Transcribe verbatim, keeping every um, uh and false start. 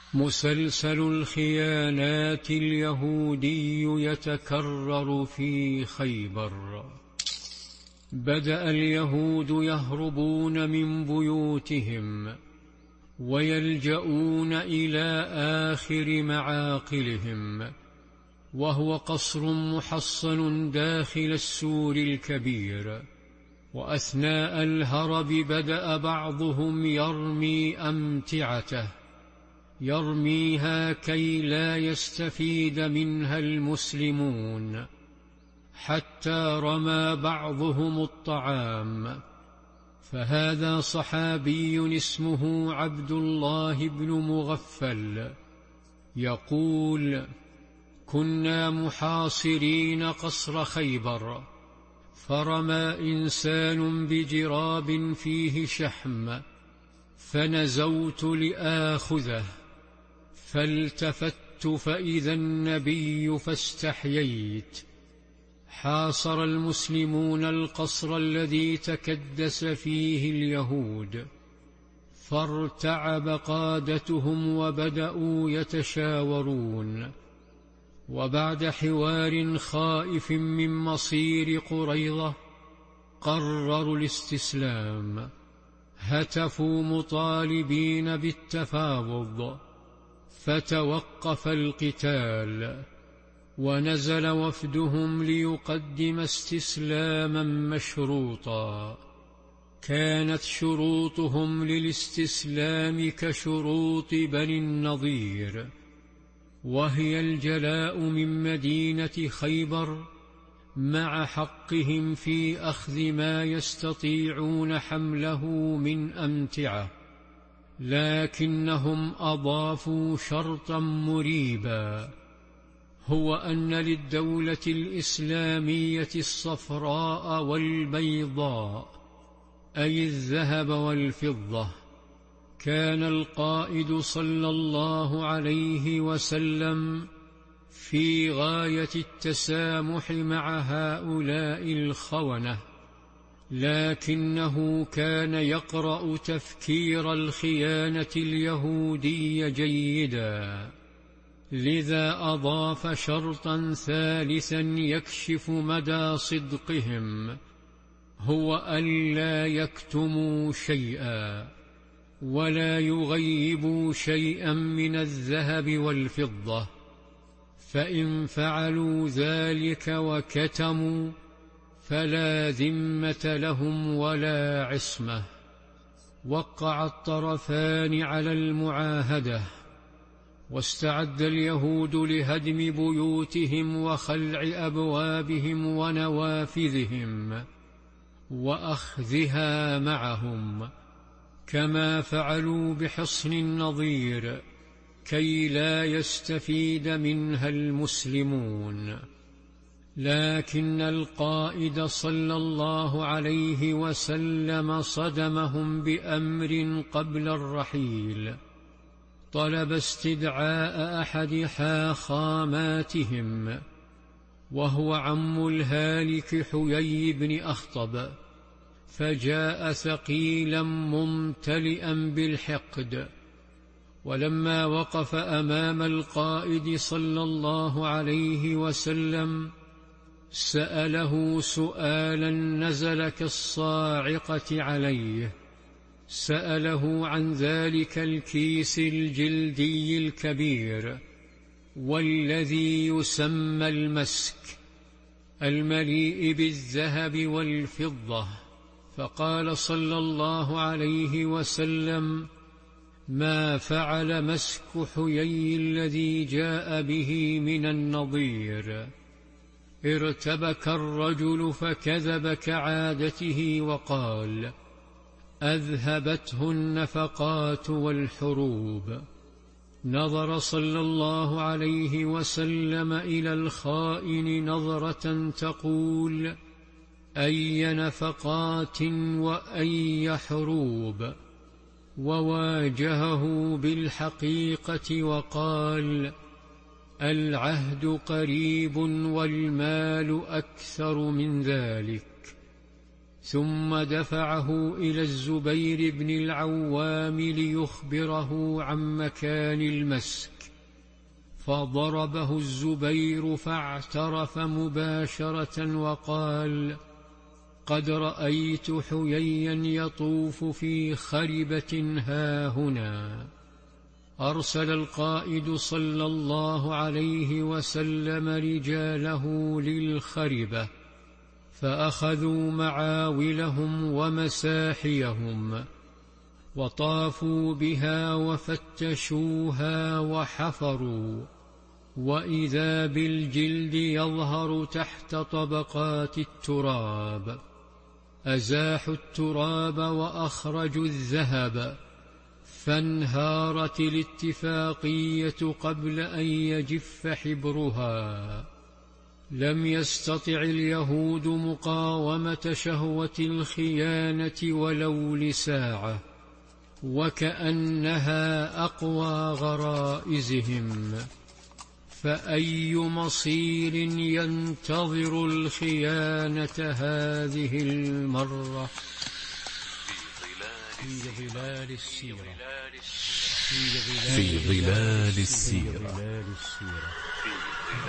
مسلسل الخيانات اليهودي يتكرر في خيبر. بدأ اليهود يهربون من بيوتهم ويلجؤون إلى آخر معاقلهم، وهو قصر محصن داخل السور الكبير. وأثناء الهرب بدأ بعضهم يرمي أمتعته، يرميها كي لا يستفيد منها المسلمون، حتى رمى بعضهم الطعام. فهذا صحابي اسمه عبد الله بن مغفل يقول: كنا محاصرين قصر خيبر، فرمى إنسان بجراب فيه شحم، فنزوت لآخذه، فالتفت فإذا النبي فاستحييت. حاصر المسلمون القصر الذي تكدس فيه اليهود، فارتعب قادتهم وبدأوا يتشاورون. وبعد حوار خائف من مصير قريظة قرروا الاستسلام. هتفوا مطالبين بالتفاوض، فتوقف القتال، ونزل وفدهم ليقدم استسلاما مشروطا. كانت شروطهم للاستسلام كشروط بني النضير، وهي الجلاء من مدينة خيبر مع حقهم في أخذ ما يستطيعون حمله من أمتعة. لكنهم أضافوا شرطا مريبا، هو أن للدولة الإسلامية الصفراء والبيضاء، أي الذهب والفضة. كان القائد صلى الله عليه وسلم في غاية التسامح مع هؤلاء الخونة، لكنه كان يقرأ تفكير الخيانة اليهودي جيدا، لذا أضاف شرطا ثالثا يكشف مدى صدقهم، هو ألا يكتموا شيئا ولا يغيبوا شيئا من الذهب والفضة، فإن فعلوا ذلك وكتموا فلا ذمة لهم ولا عصمة. وقع الطرفان على المعاهدة، واستعد اليهود لهدم بيوتهم وخلع أبوابهم ونوافذهم وأخذها معهم، كما فعلوا بحصن النضير كي لا يستفيد منها المسلمون. لكن القائد صلى الله عليه وسلم صدمهم بأمر قبل الرحيل. طلب استدعاء أحد حاخاماتهم، وهو عم الهالك حيي بن أخطب، فجاء ثقيلا ممتلئا بالحقد. ولما وقف أمام القائد صلى الله عليه وسلم سأله سؤالا نزل كالصاعقة عليه. سأله عن ذلك الكيس الجلدي الكبير والذي يسمى المسك، المليء بالذهب والفضة. فقال صلى الله عليه وسلم: ما فعل مسك حيي الذي جاء به من النضير؟ ارتبك الرجل فكذب كعادته وقال: أذهبته النفقات والحروب. نظر صلى الله عليه وسلم إلى الخائن نظرة تقول: أي نفقات وأي حروب؟ وواجهه بالحقيقة وقال: العهد قريب والمال أكثر من ذلك. ثم دفعه إلى الزبير بن العوام ليخبره عن مكان المسك، فضربه الزبير فاعترف مباشرة وقال: قد رأيت حييا يطوف في خربة هاهنا. أرسل القائد صلى الله عليه وسلم رجاله للخربة، فأخذوا معاولهم ومساحيهم وطافوا بها وفتشوها وحفروا، وإذا بالجلد يظهر تحت طبقات التراب. أزاحوا التراب وأخرجوا الذهب، فانهارت الاتفاقية قبل أن يجف حبرها. لم يستطع اليهود مقاومة شهوة الخيانة ولو لساعة، وكأنها أقوى غرائزهم. فأي مصير ينتظر الخيانة هذه المرة؟ في ظلال السيرة في ظلال السيرة